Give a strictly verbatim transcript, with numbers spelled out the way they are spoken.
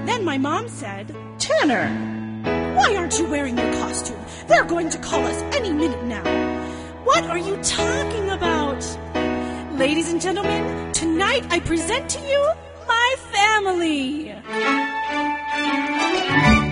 then my mom said, Tanner, why aren't you wearing your costume? They're going to call us any minute now. What are you talking about? Ladies and gentlemen, tonight I present to you my family.